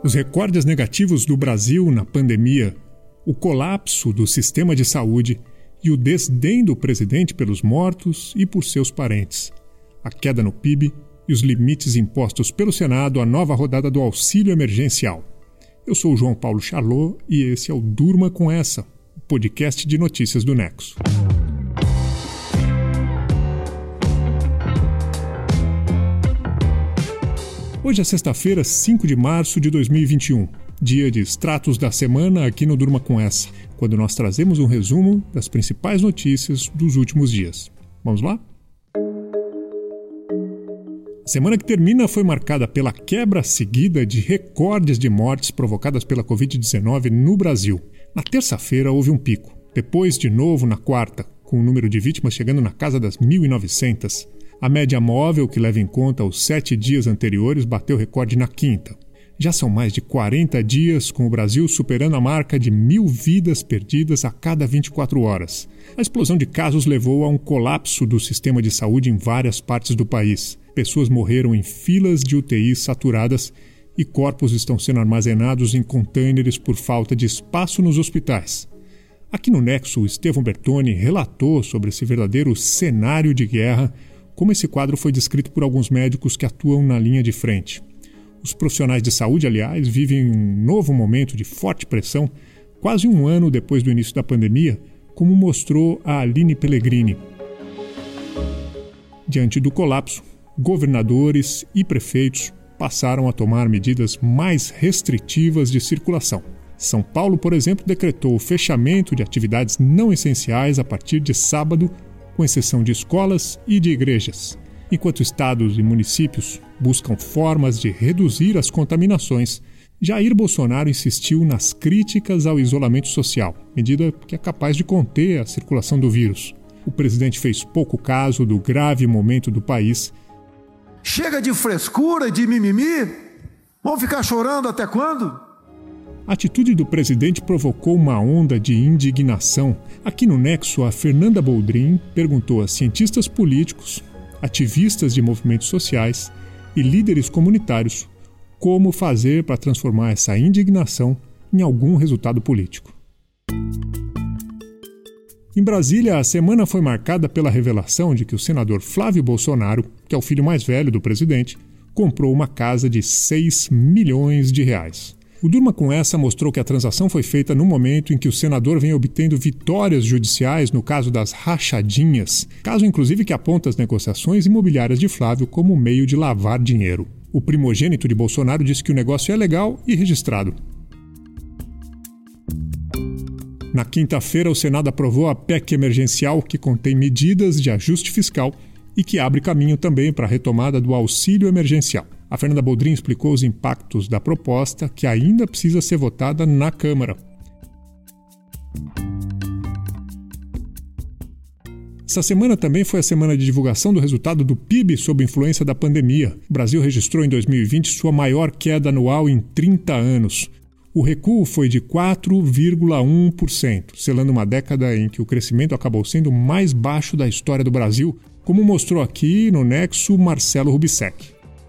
Os recordes negativos do Brasil na pandemia, o colapso do sistema de saúde e o desdém do presidente pelos mortos e por seus parentes, a queda no PIB e os limites impostos pelo Senado à nova rodada do auxílio emergencial. Eu sou o João Paulo Charlot e esse é o Durma com Essa, o podcast de notícias do Nexo. Hoje é sexta-feira, 5 de março de 2021, dia de extratos da semana aqui no Durma com Essa, quando nós trazemos um resumo das principais notícias dos últimos dias. Vamos lá? A semana que termina foi marcada pela quebra seguida de recordes de mortes provocadas pela Covid-19 no Brasil. Na terça-feira houve um pico, depois de novo na quarta, com o número de vítimas chegando na casa das 1.900. A média móvel, que leva em conta os 7 dias anteriores, bateu recorde na quinta. Já são mais de 40 dias com o Brasil superando a marca de 1.000 vidas perdidas a cada 24 horas. A explosão de casos levou a um colapso do sistema de saúde em várias partes do país. Pessoas morreram em filas de UTIs saturadas e corpos estão sendo armazenados em contêineres por falta de espaço nos hospitais. Aqui no Nexo, o Estevão Bertoni relatou sobre esse verdadeiro cenário de guerra, como esse quadro foi descrito por alguns médicos que atuam na linha de frente. Os profissionais de saúde, aliás, vivem um novo momento de forte pressão, quase um ano depois do início da pandemia, como mostrou a Aline Pellegrini. Diante do colapso, governadores e prefeitos passaram a tomar medidas mais restritivas de circulação. São Paulo, por exemplo, decretou o fechamento de atividades não essenciais a partir de sábado, com exceção de escolas e de igrejas, enquanto estados e municípios buscam formas de reduzir as contaminações. Jair Bolsonaro insistiu nas críticas ao isolamento social, medida que é capaz de conter a circulação do vírus. O presidente fez pouco caso do grave momento do país. Chega de frescura, de mimimi? Vão ficar chorando até quando? A atitude do presidente provocou uma onda de indignação. Aqui no Nexo, a Fernanda Boldrin perguntou a cientistas políticos, ativistas de movimentos sociais e líderes comunitários como fazer para transformar essa indignação em algum resultado político. Em Brasília, a semana foi marcada pela revelação de que o senador Flávio Bolsonaro, que é o filho mais velho do presidente, comprou uma casa de 6 milhões de reais. O Durma com Essa mostrou que a transação foi feita no momento em que o senador vem obtendo vitórias judiciais no caso das rachadinhas, caso inclusive que aponta as negociações imobiliárias de Flávio como meio de lavar dinheiro. O primogênito de Bolsonaro disse que o negócio é legal e registrado. Na quinta-feira, o Senado aprovou a PEC emergencial, que contém medidas de ajuste fiscal e que abre caminho também para a retomada do auxílio emergencial. A Fernanda Boldrin explicou os impactos da proposta, que ainda precisa ser votada na Câmara. Essa semana também foi a semana de divulgação do resultado do PIB sob influência da pandemia. O Brasil registrou em 2020 sua maior queda anual em 30 anos. O recuo foi de 4,1%, selando uma década em que o crescimento acabou sendo o mais baixo da história do Brasil, como mostrou aqui no Nexo Marcelo Rubissec.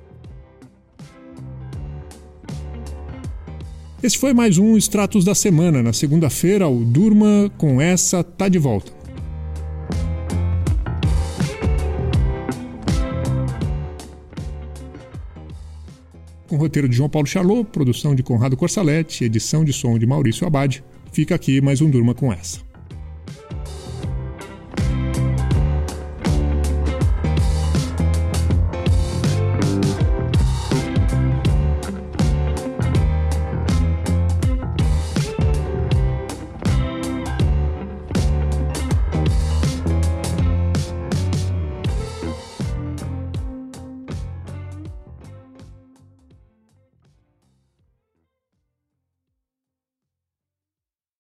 Esse foi mais um Extratos da Semana. Na segunda-feira, o Durma com Essa tá de volta. Com roteiro de João Paulo Charlot, produção de Conrado Corsaletti, edição de som de Maurício Abad. Fica aqui mais um Durma com Essa.